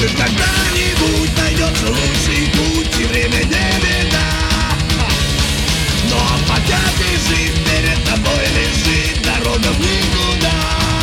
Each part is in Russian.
Может, когда-нибудь найдется лучший путь, и время не беда. Но пока ты жив, перед тобой лежит дорога в никуда.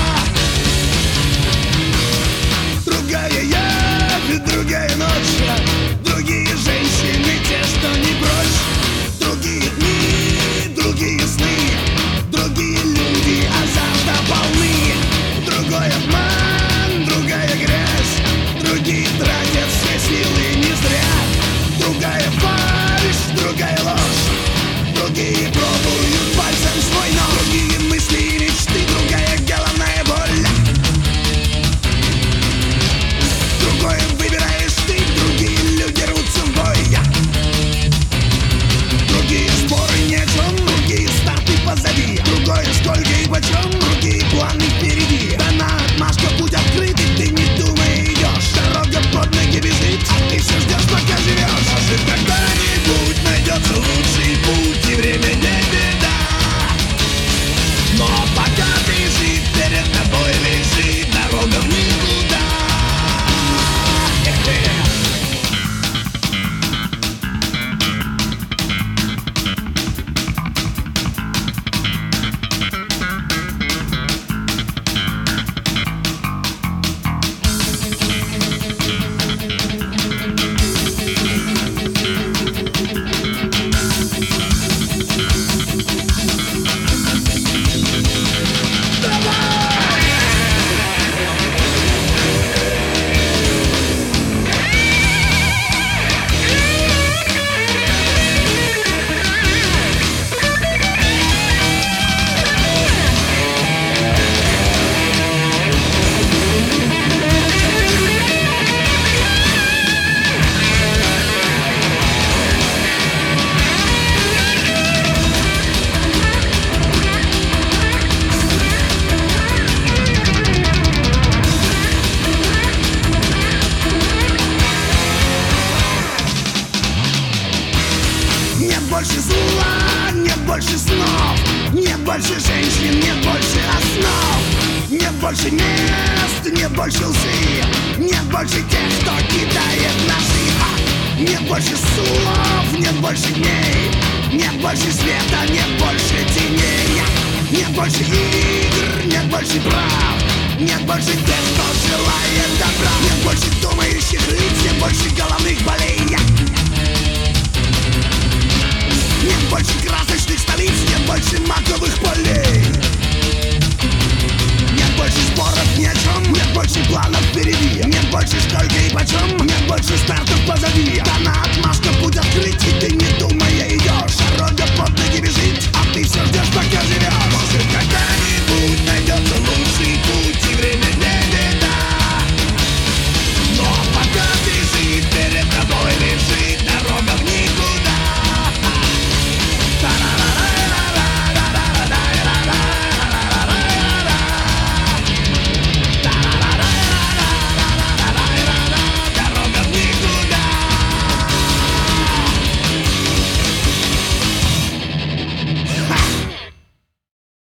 Другая я, другая ночь, другие женщины, те, что не прочь. Другие дни, другие сны, другие люди, азарта полны. Другой обман, другая грязь, другие тратят все силы не зря. Другая фальшь, другая ложь, другие пробуют пальцем свой нож. Другие мысли и мечты, другая головная боль. Другое выбираешь ты, другие люди рвутся в бой. Другие споры ни о чем, другие старты позади. Другое сколько и почем, другие планы впереди. Дана отмашка, путь открыт, и ты не думай идешь. Дорога под ноги бежит, а ты все ждешь, пока живешь. Может, когда-нибудь найдется лучший путь, и время не беда. Но пока ты жив, перед тобой лежит дорога в никуда. Нет больше зла, нет больше снов, нет больше женщин, нет больше основ. Нет больше мест, нет больше лжи, нет больше тех, кто кидает ножи. Нет больше слов, нет больше дней, нет больше света, нет больше теней. Нет больше игр, нет больше прав, нет больше тех, кто желает добра. Нет больше думающих лиц, нет больше головных болей. Нет больше красочных столиц, нет больше маковых полей. Нет больше споров ни о чем, нет больше планов впереди. Нет больше сколько и почем, нет больше стартов позади. Дана